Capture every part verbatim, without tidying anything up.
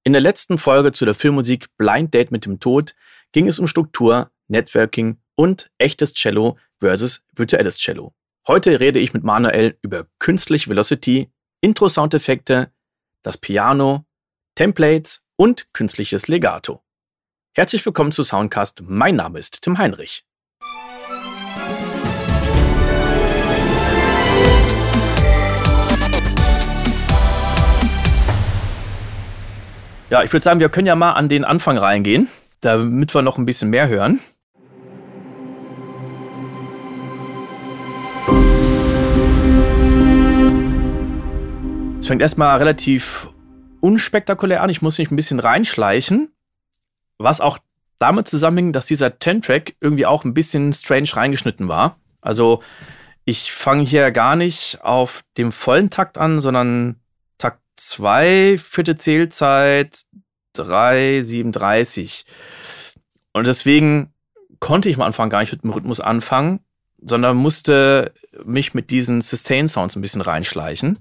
In der letzten Folge zu der Filmmusik Blind Date mit dem Tod ging es um Struktur, Networking und echtes Cello versus virtuelles Cello. Heute rede ich mit Manuel über künstliche Velocity, Intro-Soundeffekte, das Piano, Templates und künstliches Legato. Herzlich willkommen zu Soundcast. Mein Name ist Tim Heinrich. Ja, ich würde sagen, wir können ja mal an den Anfang reingehen, damit wir noch ein bisschen mehr hören. Es fängt erstmal relativ unspektakulär an. Ich muss mich ein bisschen reinschleichen, was auch damit zusammenhängt, dass dieser Ten-Track irgendwie auch ein bisschen strange reingeschnitten war. Also ich fange hier gar nicht auf dem vollen Takt an, sondern Takt zwei, vierte Zählzeit, drei siebenunddreißig. Und deswegen konnte ich am Anfang gar nicht mit dem Rhythmus anfangen, sondern musste mich mit diesen Sustain-Sounds ein bisschen reinschleichen.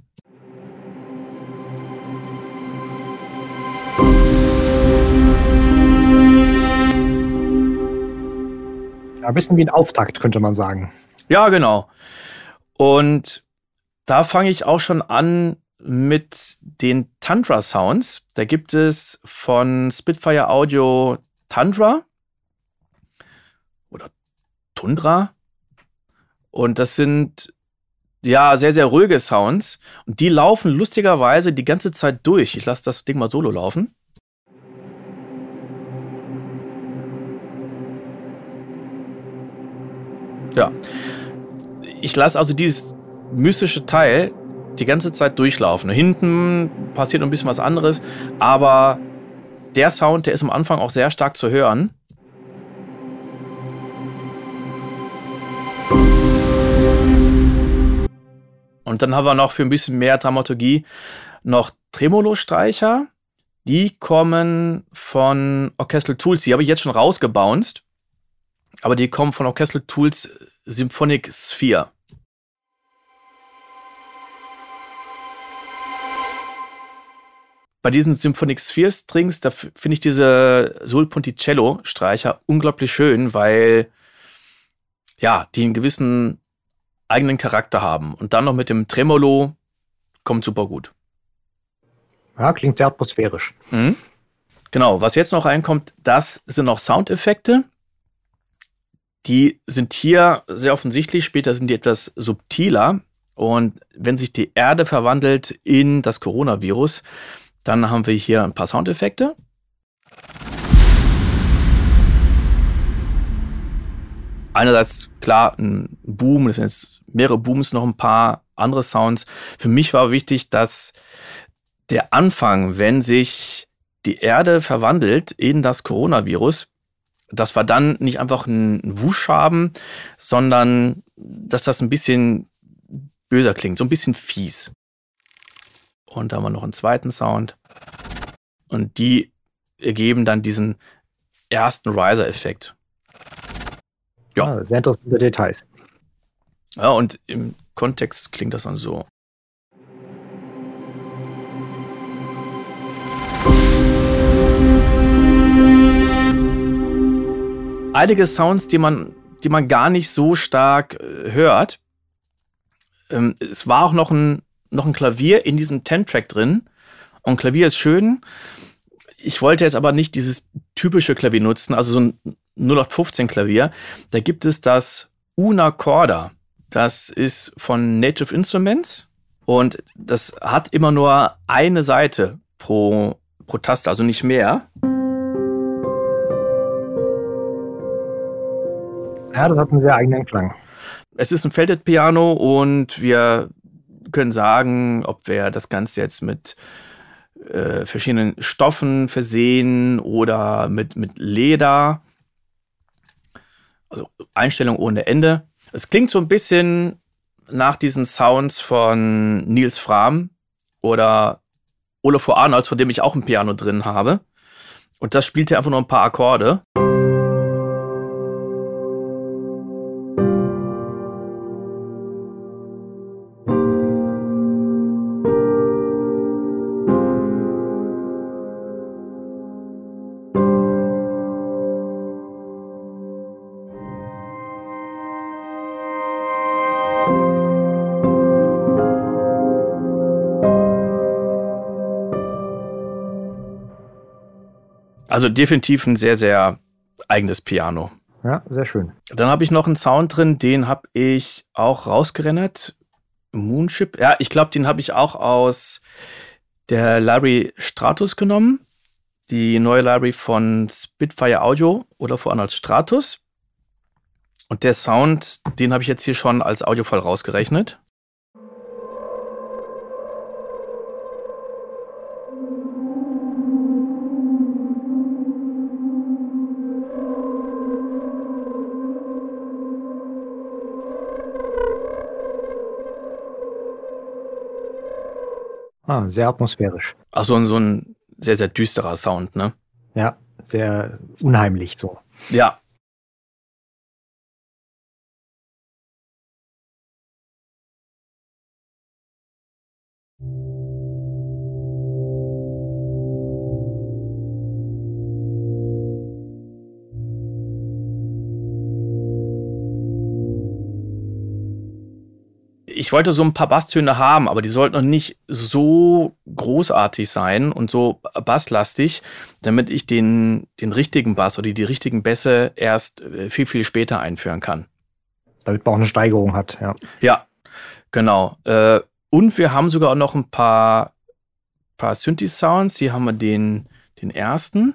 Ja, ein bisschen wie ein Auftakt, könnte man sagen. Ja, genau. Und da fange ich auch schon an mit den Tundra-Sounds. Da gibt es von Spitfire Audio Tundra oder Tundra. Und das sind ja sehr, sehr ruhige Sounds. Und die laufen lustigerweise die ganze Zeit durch. Ich lasse das Ding mal solo laufen. Ja. Ich lasse also dieses mystische Teil die ganze Zeit durchlaufen. Hinten passiert noch ein bisschen was anderes, aber der Sound, der ist am Anfang auch sehr stark zu hören. Und dann haben wir noch für ein bisschen mehr Dramaturgie noch Tremolo-Streicher. Die kommen von Orchestral Tools. Die habe ich jetzt schon rausgebounced, aber die kommen von Orchestral Tools Symphonic Sphere. Bei diesen Symphonic Sphere Strings, da finde ich diese Sul Ponticello Streicher unglaublich schön, weil ja, die einen gewissen eigenen Charakter haben. Und dann noch mit dem Tremolo kommt super gut. Ja, klingt sehr atmosphärisch. Mhm. Genau, was jetzt noch reinkommt, das sind noch Soundeffekte. Die sind hier sehr offensichtlich, später sind die etwas subtiler. Und wenn sich die Erde verwandelt in das Coronavirus, dann haben wir hier ein paar Soundeffekte. Einerseits klar ein Boom, das sind jetzt mehrere Booms, noch ein paar andere Sounds. Für mich war wichtig, dass der Anfang, wenn sich die Erde verwandelt in das Coronavirus, dass wir dann nicht einfach einen Wusch haben, sondern dass das ein bisschen böser klingt, so ein bisschen fies. Und da haben wir noch einen zweiten Sound. Und die ergeben dann diesen ersten Riser-Effekt. Ja. Ja, sehr interessante Details. Ja, und im Kontext klingt das dann so. Einige Sounds, die man, die man gar nicht so stark äh, hört. Ähm, es war auch noch ein noch ein Klavier in diesem Ten-Track drin. Und Klavier ist schön. Ich wollte jetzt aber nicht dieses typische Klavier nutzen, also so ein null acht fünfzehn Klavier. Da gibt es das Una Corda. Das ist von Native Instruments. Und das hat immer nur eine Seite pro, pro Taste, also nicht mehr. Ja, das hat einen sehr eigenen Klang. Es ist ein Felted Piano und wir können sagen, ob wir das Ganze jetzt mit äh, verschiedenen Stoffen versehen oder mit, mit Leder. Also Einstellung ohne Ende. Es klingt so ein bisschen nach diesen Sounds von Nils Frahm oder Olafur Arnolds, von dem ich auch ein Piano drin habe. Und das spielt hier einfach nur ein paar Akkorde. Also definitiv ein sehr, sehr eigenes Piano. Ja, sehr schön. Dann habe ich noch einen Sound drin, den habe ich auch rausgerendert. Moonship. Ja, ich glaube, den habe ich auch aus der Library Stratus genommen. Die neue Library von Spitfire Audio oder vorhin als Stratus. Und der Sound, den habe ich jetzt hier schon als Audiofile rausgerechnet. Ah, sehr atmosphärisch. Ach, so ein, so ein sehr, sehr düsterer Sound, ne? Ja, sehr unheimlich so. Ja. Ich wollte so ein paar Basstöne haben, aber die sollten noch nicht so großartig sein und so basslastig, damit ich den, den richtigen Bass oder die richtigen Bässe erst viel, viel später einführen kann. Damit man auch eine Steigerung hat, ja. Ja, genau. Und wir haben sogar auch noch ein paar, paar Synthi-Sounds. Hier haben wir den, den ersten.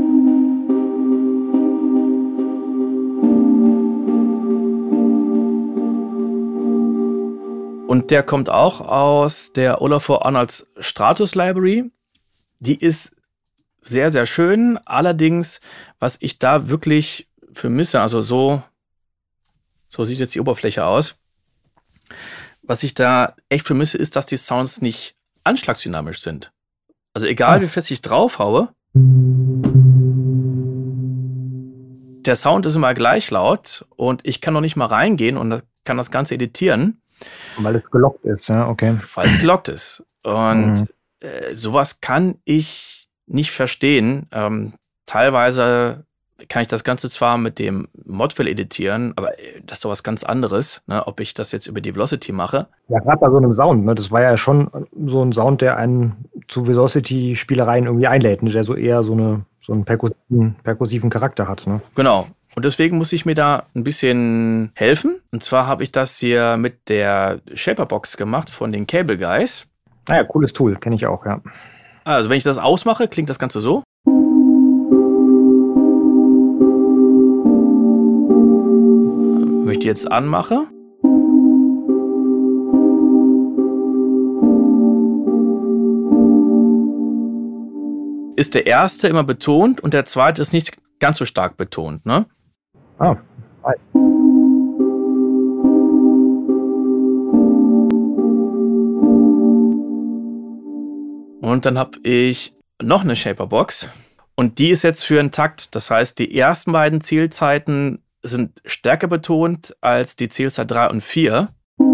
Und der kommt auch aus der Olafur Arnolds Stratus Library. Die ist sehr, sehr schön. Allerdings, was ich da wirklich vermisse, also so, so sieht jetzt die Oberfläche aus. Was ich da echt vermisse, ist, dass die Sounds nicht anschlagsdynamisch sind. Also egal, wie fest ich draufhaue, der Sound ist immer gleich laut und ich kann noch nicht mal reingehen und kann das Ganze editieren. Weil es gelockt ist, ja, okay. Weil es gelockt ist. Und Mhm. äh, sowas kann ich nicht verstehen. Ähm, teilweise kann ich das Ganze zwar mit dem Modfill editieren, aber äh, das ist doch was ganz anderes, ne? Ob ich das jetzt über die Velocity mache. Ja, gerade bei so einem Sound, ne? Das war ja schon so ein Sound, der einen zu Velocity-Spielereien irgendwie einlädt, ne? Der so eher so, eine, so einen perkussiven, perkussiven Charakter hat, ne? Genau. Und deswegen muss ich mir da ein bisschen helfen. Und zwar habe ich das hier mit der Shaperbox gemacht von den Cable Guys. Ah ja, cooles Tool, kenne ich auch, ja. Also wenn ich das ausmache, klingt das Ganze so. Wenn ich die jetzt anmache. Ist der erste immer betont und der zweite ist nicht ganz so stark betont, ne? Ah, nice. Und dann habe ich noch eine Shaperbox und die ist jetzt für einen Takt. Das heißt, die ersten beiden Zielzeiten sind stärker betont als die Zielzeit drei und vier.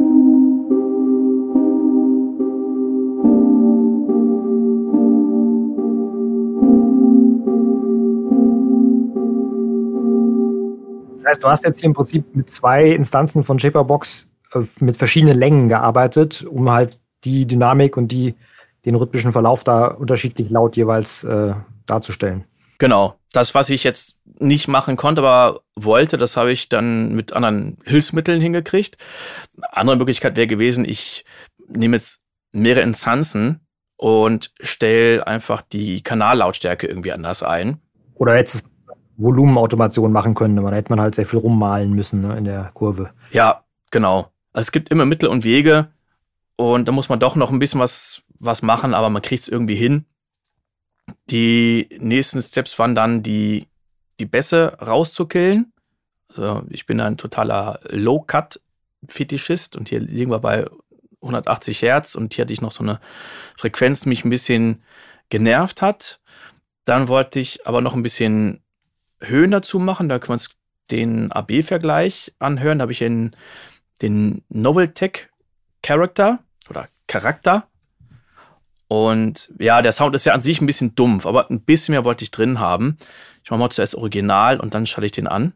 Das heißt, du hast jetzt hier im Prinzip mit zwei Instanzen von Shaperbox äh, mit verschiedenen Längen gearbeitet, um halt die Dynamik und die, den rhythmischen Verlauf da unterschiedlich laut jeweils äh, darzustellen. Genau. Das, was ich jetzt nicht machen konnte, aber wollte, das habe ich dann mit anderen Hilfsmitteln hingekriegt. Eine andere Möglichkeit wäre gewesen, ich nehme jetzt mehrere Instanzen und stelle einfach die Kanallautstärke irgendwie anders ein. Oder hättest du Volumenautomation machen können, aber da hätte man halt sehr viel rummalen müssen, ne, in der Kurve. Ja, genau. Also es gibt immer Mittel und Wege und da muss man doch noch ein bisschen was, was machen, aber man kriegt es irgendwie hin. Die nächsten Steps waren dann, die, die Bässe rauszukillen. Also ich bin ein totaler Low-Cut-Fetischist und hier liegen wir bei hundertachtzig Hertz und hier hatte ich noch so eine Frequenz, die mich ein bisschen genervt hat. Dann wollte ich aber noch ein bisschen Höhen dazu machen, da können wir uns den A B-Vergleich anhören. Da habe ich den, den Noveltech Character oder Charakter. Und ja, der Sound ist ja an sich ein bisschen dumpf, aber ein bisschen mehr wollte ich drin haben. Ich mache mal zuerst Original und dann schalte ich den an.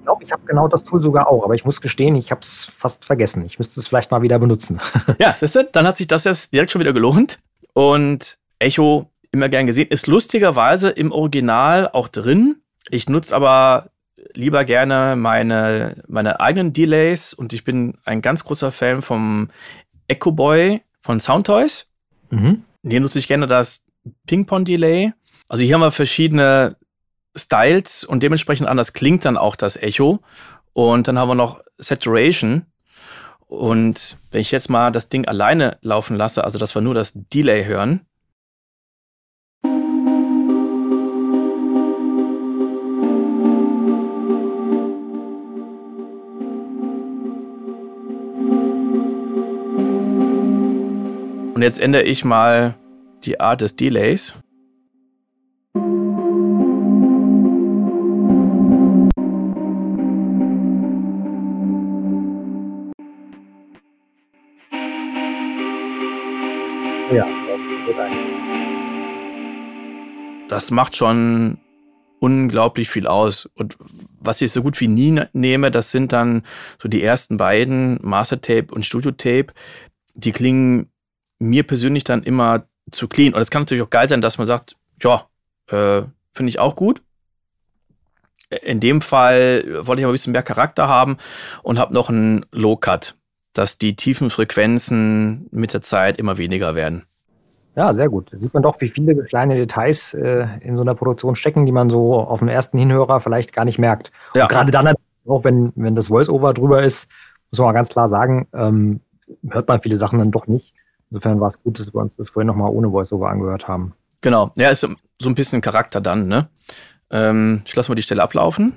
glaube, ich habe genau das Tool sogar auch, aber ich muss gestehen, ich habe es fast vergessen. Ich müsste es vielleicht mal wieder benutzen. Ja, siehst du, dann hat sich das jetzt direkt schon wieder gelohnt. Und Echo, immer gern gesehen, ist lustigerweise im Original auch drin. Ich nutze aber lieber gerne meine, meine eigenen Delays und ich bin ein ganz großer Fan vom Echo Boy von Soundtoys. Mhm. Hier nutze ich gerne das Ping-Pong-Delay. Also hier haben wir verschiedene Styles und dementsprechend anders klingt dann auch das Echo. Und dann haben wir noch Saturation. Und wenn ich jetzt mal das Ding alleine laufen lasse, also dass wir nur das Delay hören. Und jetzt ändere ich mal die Art des Delays. Ja, das macht schon unglaublich viel aus. Und was ich so gut wie nie nehme, das sind dann so die ersten beiden, Master-Tape und Studio-Tape. Die klingen mir persönlich dann immer zu clean. Und es kann natürlich auch geil sein, dass man sagt, ja, äh, finde ich auch gut. In dem Fall wollte ich aber ein bisschen mehr Charakter haben und habe noch einen Low-Cut, dass die tiefen Frequenzen mit der Zeit immer weniger werden. Ja, sehr gut. Da sieht man doch, wie viele kleine Details äh, in so einer Produktion stecken, die man so auf den ersten Hinhörer vielleicht gar nicht merkt. Ja. Und gerade dann, auch wenn, wenn das Voice-Over drüber ist, muss man mal ganz klar sagen, ähm, hört man viele Sachen dann doch nicht. Insofern war es gut, dass wir uns das vorhin nochmal ohne Voice-Over angehört haben. Genau, ja, ist so ein bisschen Charakter dann, ne? Ähm, ich lasse mal die Stelle ablaufen.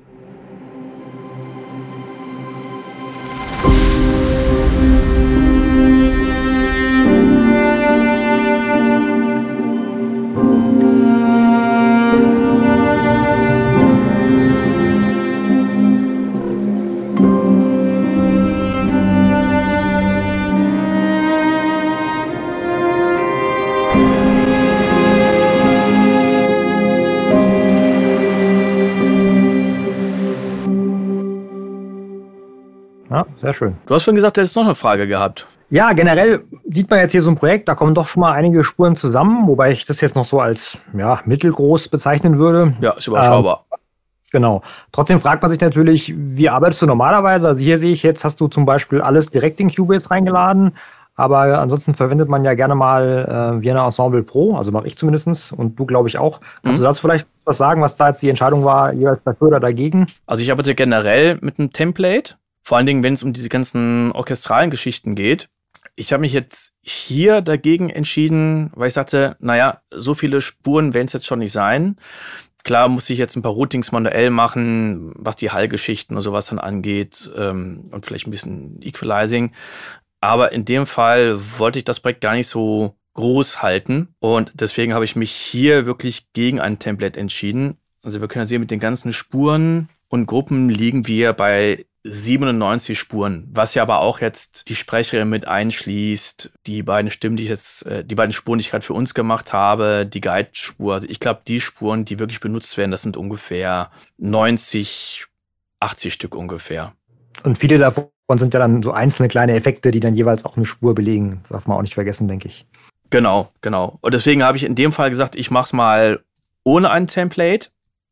Ja, sehr schön. Du hast vorhin gesagt, du hättest noch eine Frage gehabt. Ja, generell sieht man jetzt hier so ein Projekt, da kommen doch schon mal einige Spuren zusammen, wobei ich das jetzt noch so als ja, mittelgroß bezeichnen würde. Ja, ist überschaubar. Ähm, genau. Trotzdem fragt man sich natürlich, wie arbeitest du normalerweise? Also hier sehe ich jetzt, hast du zum Beispiel alles direkt in Cubase reingeladen, aber ansonsten verwendet man ja gerne mal äh, Vienna Ensemble Pro, also mache ich zumindest und du glaube ich auch. Kannst Mhm. du dazu vielleicht was sagen, was da jetzt die Entscheidung war, jeweils dafür oder dagegen? Also ich arbeite generell mit einem Template, vor allen Dingen, wenn es um diese ganzen orchestralen Geschichten geht. Ich habe mich jetzt hier dagegen entschieden, weil ich sagte, naja, so viele Spuren werden es jetzt schon nicht sein. Klar muss ich jetzt ein paar Routings manuell machen, was die Hallgeschichten und sowas dann angeht ähm, und vielleicht ein bisschen Equalizing. Aber in dem Fall wollte ich das Projekt gar nicht so groß halten und deswegen habe ich mich hier wirklich gegen ein Template entschieden. Also wir können ja sehen, mit den ganzen Spuren und Gruppen liegen wir bei siebenundneunzig Spuren, was ja aber auch jetzt die Sprecherin mit einschließt, die beiden Stimmen, die ich jetzt, äh, die beiden Spuren, die ich gerade für uns gemacht habe, die Guide-Spur. Also ich glaube, die Spuren, die wirklich benutzt werden, das sind ungefähr neunzig, achtzig Stück ungefähr. Und viele davon sind ja dann so einzelne kleine Effekte, die dann jeweils auch eine Spur belegen. Das darf man auch nicht vergessen, denke ich. Genau, genau. Und deswegen habe ich in dem Fall gesagt, ich mache es mal ohne ein Template.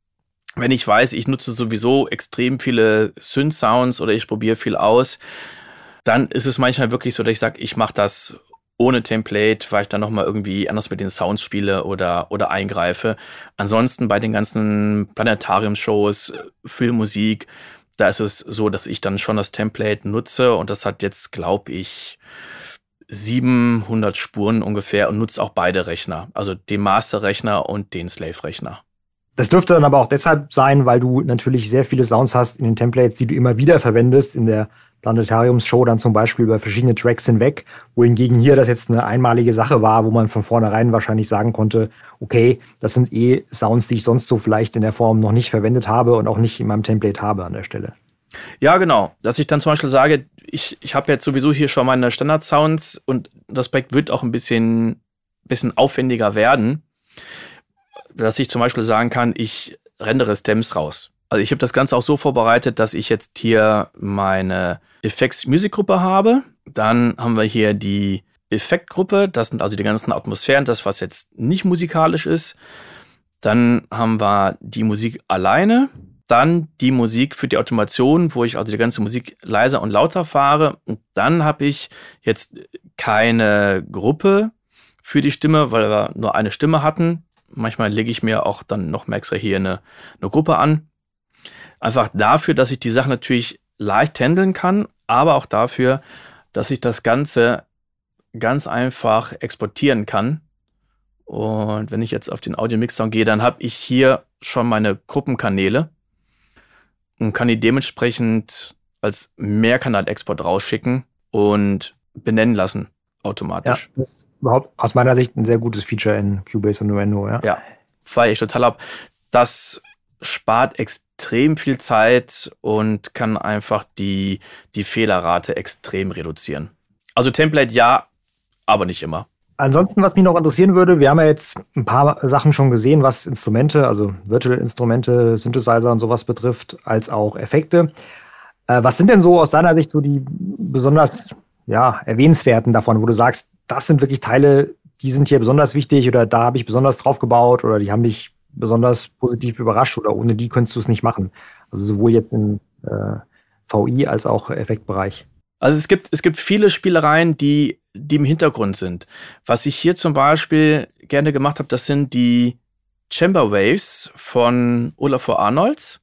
Wenn ich weiß, ich nutze sowieso extrem viele Synth-Sounds oder ich probiere viel aus, dann ist es manchmal wirklich so, dass ich sage, ich mache das ohne Template, weil ich dann nochmal irgendwie anders mit den Sounds spiele oder, oder eingreife. Ansonsten bei den ganzen Planetarium-Shows, Filmmusik, da ist es so, dass ich dann schon das Template nutze und das hat jetzt, glaube ich, siebenhundert Spuren ungefähr und nutzt auch beide Rechner, also den Master-Rechner und den Slave-Rechner. Das dürfte dann aber auch deshalb sein, weil du natürlich sehr viele Sounds hast in den Templates, die du immer wieder verwendest, in der Planetariums-Show dann zum Beispiel über verschiedene Tracks hinweg, wohingegen hier das jetzt eine einmalige Sache war, wo man von vornherein wahrscheinlich sagen konnte, okay, das sind eh Sounds, die ich sonst so vielleicht in der Form noch nicht verwendet habe und auch nicht in meinem Template habe an der Stelle. Ja, genau. Dass ich dann zum Beispiel sage, ich, ich habe jetzt sowieso hier schon meine Standard-Sounds und das Projekt wird auch ein bisschen, bisschen aufwendiger werden, dass ich zum Beispiel sagen kann, ich rendere Stems raus. Also ich habe das Ganze auch so vorbereitet, dass ich jetzt hier meine Effects-Music-Gruppe habe. Dann haben wir hier die Effektgruppe, das sind also die ganzen Atmosphären, das, was jetzt nicht musikalisch ist. Dann haben wir die Musik alleine. Dann die Musik für die Automation, wo ich also die ganze Musik leiser und lauter fahre. Und dann habe ich jetzt keine Gruppe für die Stimme, weil wir nur eine Stimme hatten. Manchmal lege ich mir auch dann noch mal extra hier eine, eine Gruppe an. Einfach dafür, dass ich die Sache natürlich leicht handeln kann, aber auch dafür, dass ich das Ganze ganz einfach exportieren kann. Und wenn ich jetzt auf den Audio-Mix-Sound gehe, dann habe ich hier schon meine Gruppenkanäle und kann die dementsprechend als Mehrkanal-Export rausschicken und benennen lassen automatisch. Ja, das ist überhaupt aus meiner Sicht ein sehr gutes Feature in Cubase und Nuendo. Ja, ja, feiere ich total ab. Das spart extrem viel Zeit und kann einfach die, die Fehlerrate extrem reduzieren. Also Template ja, aber nicht immer. Ansonsten, was mich noch interessieren würde, wir haben ja jetzt ein paar Sachen schon gesehen, was Instrumente, also Virtual-Instrumente, Synthesizer und sowas betrifft, als auch Effekte. Äh, was sind denn so aus deiner Sicht so die besonders ja, erwähnenswerten davon, wo du sagst, das sind wirklich Teile, die sind hier besonders wichtig oder da habe ich besonders drauf gebaut oder die haben mich besonders positiv überrascht oder ohne die könntest du es nicht machen? Also sowohl jetzt im äh, V I als auch Effektbereich. Also es gibt, es gibt viele Spielereien, die, die im Hintergrund sind. Was ich hier zum Beispiel gerne gemacht habe, das sind die Chamber Waves von Olafur Arnolds.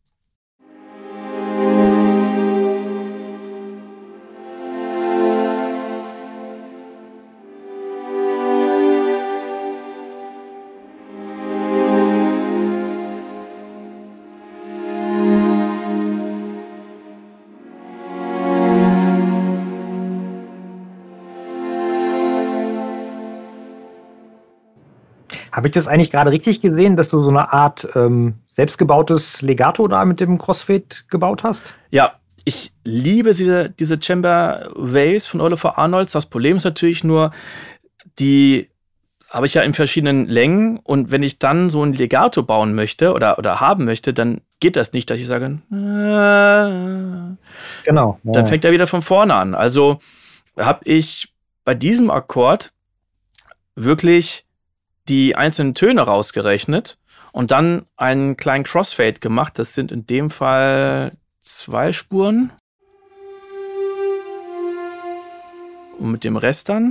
Habe ich das eigentlich gerade richtig gesehen, dass du so eine Art ähm, selbstgebautes Legato da mit dem Crossfade gebaut hast? Ja, ich liebe diese, diese Chamber Waves von Olafur Arnolds. Das Problem ist natürlich nur, die habe ich ja in verschiedenen Längen und wenn ich dann so ein Legato bauen möchte oder, oder haben möchte, dann geht das nicht, dass ich sage, äh, genau. Ja. Dann fängt er wieder von vorne an. Also habe ich bei diesem Akkord wirklich die einzelnen Töne rausgerechnet und dann einen kleinen Crossfade gemacht. Das sind in dem Fall zwei Spuren. Und mit dem Rest dann.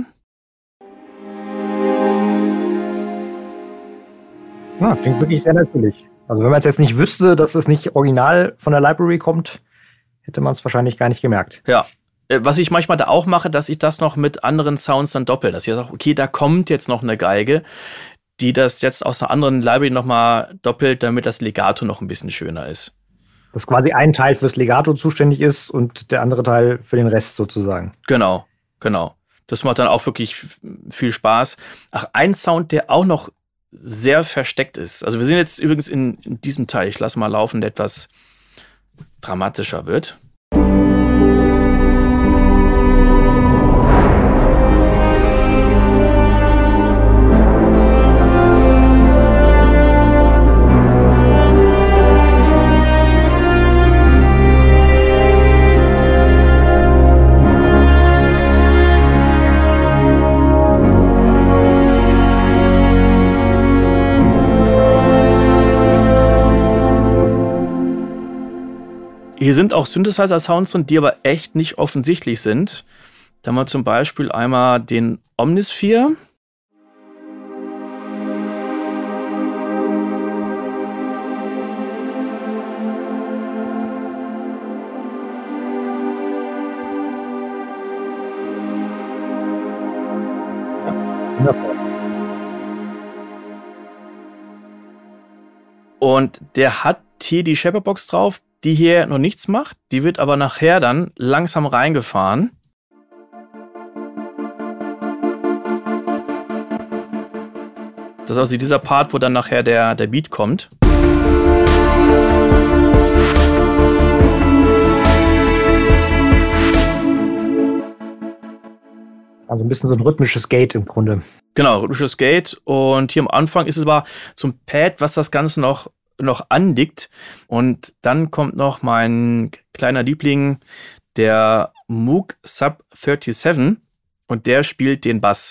Ja, klingt wirklich sehr natürlich. Also wenn man es jetzt nicht wüsste, dass es nicht original von der Library kommt, hätte man es wahrscheinlich gar nicht gemerkt. Ja. Was ich manchmal da auch mache, dass ich das noch mit anderen Sounds dann doppel. Dass ich sage, okay, da kommt jetzt noch eine Geige, die das jetzt aus einer anderen Library nochmal doppelt, damit das Legato noch ein bisschen schöner ist. Dass quasi ein Teil fürs Legato zuständig ist und der andere Teil für den Rest sozusagen. Genau, genau. Das macht dann auch wirklich viel Spaß. Ach, ein Sound, der auch noch sehr versteckt ist. Also wir sind jetzt übrigens in, in diesem Teil, ich lasse mal laufen, der etwas dramatischer wird. Hier sind auch Synthesizer-Sounds drin, die aber echt nicht offensichtlich sind. Da haben wir zum Beispiel einmal den Omnisphere. Und der hat hier die Shepherdbox drauf, die hier noch nichts macht. Die wird aber nachher dann langsam reingefahren. Das ist also dieser Part, wo dann nachher der, der Beat kommt. Also ein bisschen so ein rhythmisches Gate im Grunde. Genau, rhythmisches Gate. Und hier am Anfang ist es aber so ein Pad, was das Ganze noch noch anliegt. Und dann kommt noch mein kleiner Liebling, der Moog Sub siebenunddreißig, und der spielt den Bass.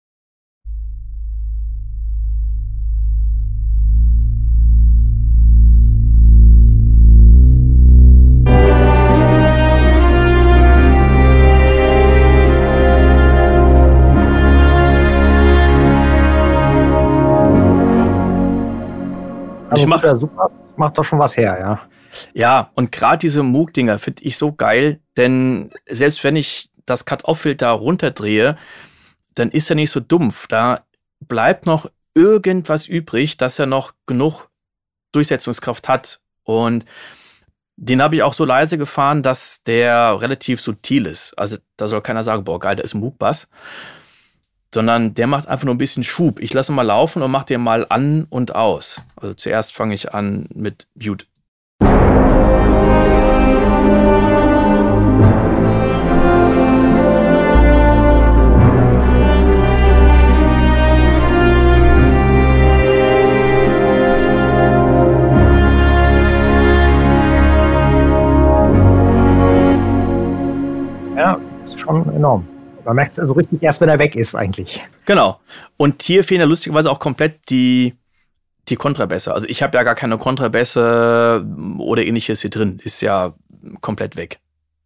Also ich mache super, macht doch schon was her, ja. Ja, und gerade diese Moog-Dinger finde ich so geil, denn selbst wenn ich das Cut-Off-Filter runterdrehe, dann ist er nicht so dumpf. Da bleibt noch irgendwas übrig, dass er noch genug Durchsetzungskraft hat. Und den habe ich auch so leise gefahren, dass der relativ subtil ist. Also da soll keiner sagen, boah geil, da ist ein Moog-Bass. Sondern der macht einfach nur ein bisschen Schub. Ich lasse ihn mal laufen und mache den mal an und aus. Also zuerst fange ich an mit Mute. Ja, ist schon enorm. Man merkt es also richtig erst, wenn er weg ist eigentlich. Genau. Und hier fehlen ja lustigerweise auch komplett die, die Kontrabässe. Also ich habe ja gar keine Kontrabässe oder ähnliches hier drin. Ist ja komplett weg.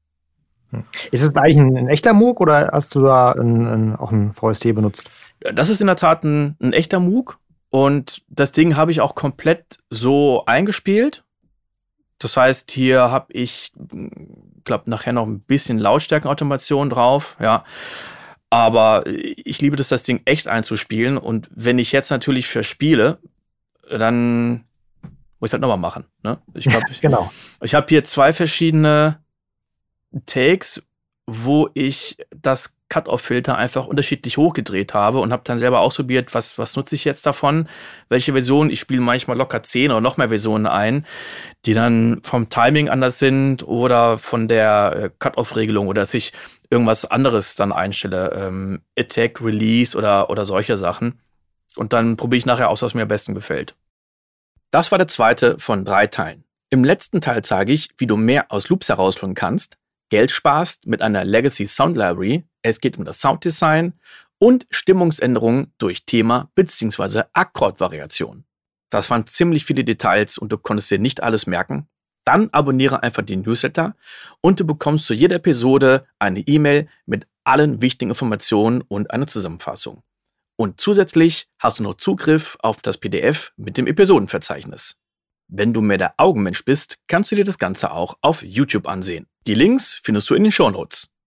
Ist es eigentlich ein, ein echter Moog oder hast du da ein, ein, auch ein V S T benutzt? Das ist in der Tat ein, ein echter Moog. Und das Ding habe ich auch komplett so eingespielt. Das heißt, hier habe ich, glaube nachher noch ein bisschen Lautstärkenautomation drauf, ja. Aber ich liebe das, das Ding echt einzuspielen. Und wenn ich jetzt natürlich verspiele, dann muss ich halt nochmal machen. Ne? Ich glaube, genau. Ich habe hier zwei verschiedene Takes, wo ich das Cut-Off-Filter einfach unterschiedlich hochgedreht habe und habe dann selber ausprobiert, was, was nutze ich jetzt davon, welche Version. Ich spiele manchmal locker zehn oder noch mehr Versionen ein, die dann vom Timing anders sind oder von der Cut-Off-Regelung oder dass ich irgendwas anderes dann einstelle, ähm, Attack, Release oder, oder solche Sachen. Und dann probiere ich nachher aus, was mir am besten gefällt. Das war der zweite von drei Teilen. Im letzten Teil zeige ich, wie du mehr aus Loops herausholen kannst, Geld sparst mit einer Legacy Sound Library, es geht um das Sounddesign und Stimmungsänderungen durch Thema bzw. Akkordvariation. Das waren ziemlich viele Details und du konntest dir nicht alles merken. Dann abonniere einfach den Newsletter und du bekommst zu jeder Episode eine E-Mail mit allen wichtigen Informationen und eine Zusammenfassung. Und zusätzlich hast du noch Zugriff auf das P D F mit dem Episodenverzeichnis. Wenn du mehr der Augenmensch bist, kannst du dir das Ganze auch auf YouTube ansehen. Die Links findest du in den Shownotes.